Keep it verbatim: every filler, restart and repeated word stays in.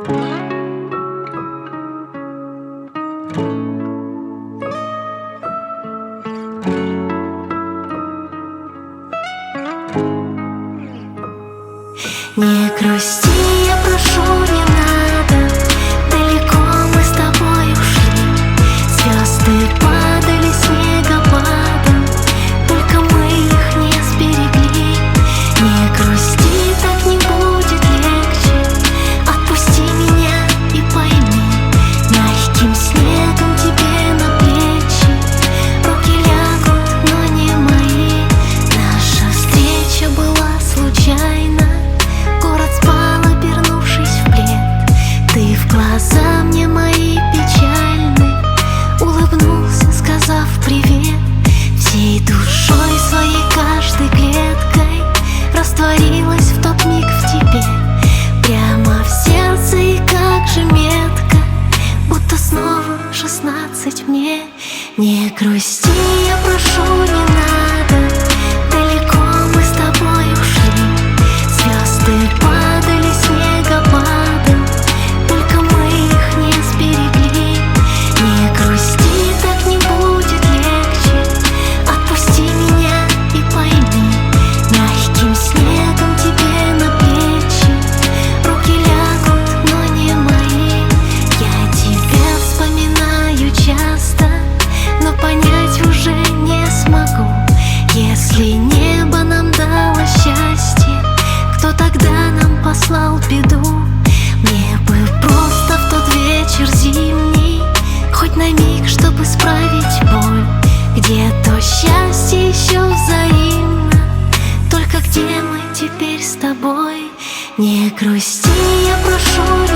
Не грусти, я прошу, не надо. Далеко мы с тобой ушли. Звезды падали снегопадом, только мы их не сберегли. Не грусти, так не будет легче. Отпусти меня и пойми, мягким снегом тебе на плечи руки лягут, но не мои. Наша встреча была случайна. Город спал, обернувшись в плед. Ты в глаза мне мои печальны улыбнулся, сказав привет. Всей душой своей, каждой клеткой растворилась в тот миг в тебе. Прямо в сердце, и как же метко, будто снова шестнадцать мне. Не грусти, я прошу, не надо. Далеко мы с тобой ушли. Звезды падали снегопадом, только мы их не сберегли. Не грусти, так не будет легче. Отпусти меня и пойми, мягким снегом тебе на плечи руки лягут, но не мои. Я тебя вспоминаю часто, но понять уже не смогу. Если небо нам дало счастье, кто тогда нам послал беду? Мне бы просто в тот вечер зимний хоть на миг, чтобы справить боль. Где то счастье еще взаимно, только где мы теперь с тобой? Не грусти, я прошу,